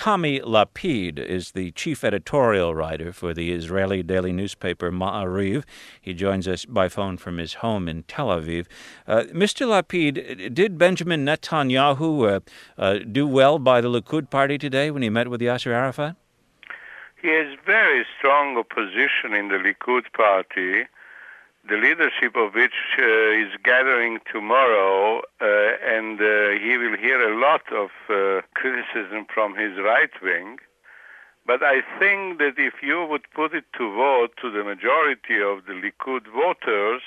Tommy Lapid is the chief editorial writer for the Israeli daily newspaper Ma'ariv. He joins us by phone from his home in Tel Aviv. Mr. Lapid, did Benjamin Netanyahu do well by the Likud party today when he met with Yasser Arafat? He has very strong opposition in the Likud party, the leadership of which is gathering tomorrow, and he will hear a lot of criticism from his right wing. But I think that if you would put it to vote to the majority of the Likud voters,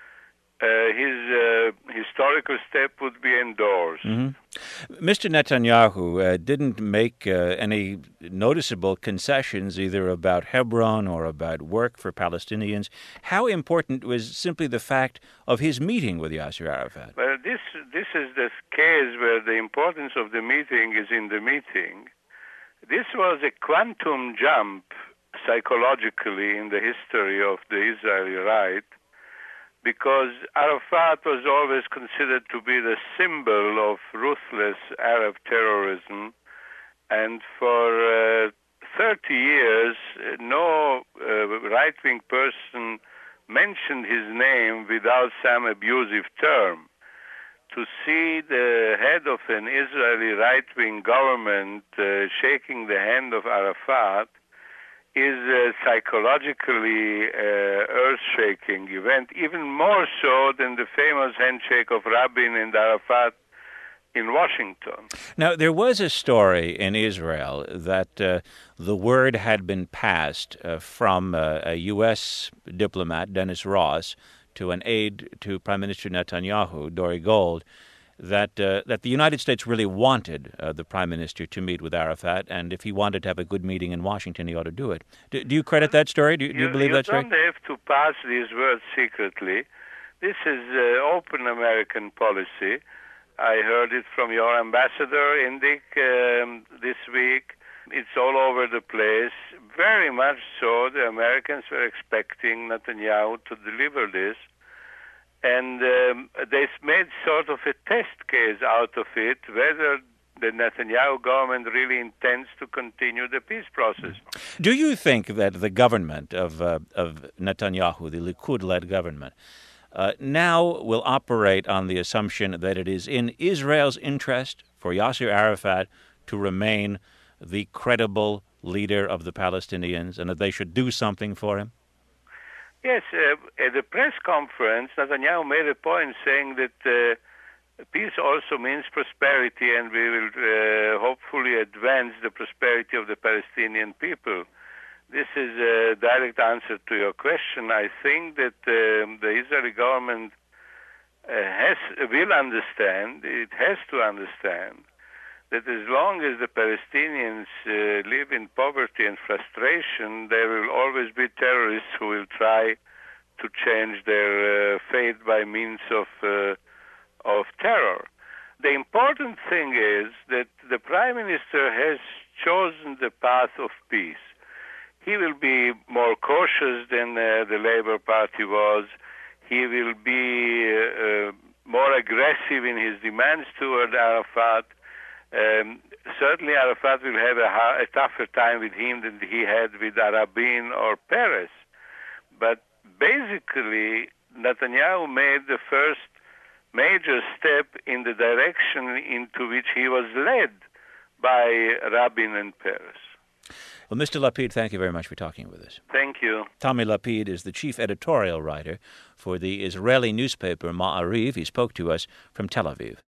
his historical step would be endorsed. Mm-hmm. Mr. Netanyahu didn't make any noticeable concessions either about Hebron or about work for Palestinians. How important was simply the fact of his meeting with Yasser Arafat? Well, this is the case where the importance of the meeting is in the meeting. This was a quantum jump psychologically in the history of the Israeli right, because Arafat was always considered to be the symbol of ruthless Arab terrorism, and for 30 years, no right-wing person mentioned his name without some abusive term. To see the head of an Israeli right-wing government shaking the hand of Arafat is psychologically earth-shaking event, even more so than the famous handshake of Rabin and Arafat in Washington. Now, there was a story in Israel that the word had been passed from a U.S. diplomat, Dennis Ross, to an aide to Prime Minister Netanyahu, Dori Gold, that the United States really wanted the Prime Minister to meet with Arafat, and if he wanted to have a good meeting in Washington, he ought to do it. Do you credit that story? Do you believe that story? You don't have to pass these words secretly. This is open American policy. I heard it from your ambassador, Indik, this week. It's all over the place. Very much so, the Americans were expecting Netanyahu to deliver this. And they made sort of a test case out of it, whether the Netanyahu government really intends to continue the peace process. Do you think that the government of Netanyahu, the Likud-led government, now will operate on the assumption that it is in Israel's interest for Yasser Arafat to remain the credible leader of the Palestinians and that they should do something for him? Yes, at the press conference, Netanyahu made a point saying that peace also means prosperity, and we will hopefully advance the prosperity of the Palestinian people. This is a direct answer to your question. I think that the Israeli government will understand, it has to understand, that as long as the Palestinians live in poverty and frustration, there will always be terrorists who will try to change their fate by means of terror. The important thing is that the Prime Minister has chosen the path of peace. He will be more cautious than the Labour Party was. He will be more aggressive in his demands toward Arafat. Certainly Arafat will have a tougher time with him than he had with Rabin or Peres. But basically, Netanyahu made the first major step in the direction into which he was led by Rabin and Peres. Well, Mr. Lapid, thank you very much for talking with us. Thank you. Tommy Lapid is the chief editorial writer for the Israeli newspaper Ma'ariv. He spoke to us from Tel Aviv.